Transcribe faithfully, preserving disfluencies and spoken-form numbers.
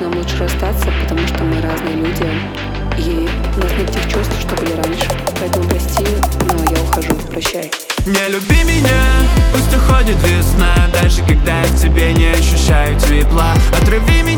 что нам лучше расстаться, потому что мы разные люди, и у нас нет тех чувств, что были раньше. Поэтому прости, но я ухожу. Прощай. Не люби меня, пусть уходит весна, даже когда я в тебе не ощущаю тепла. Отрави меня.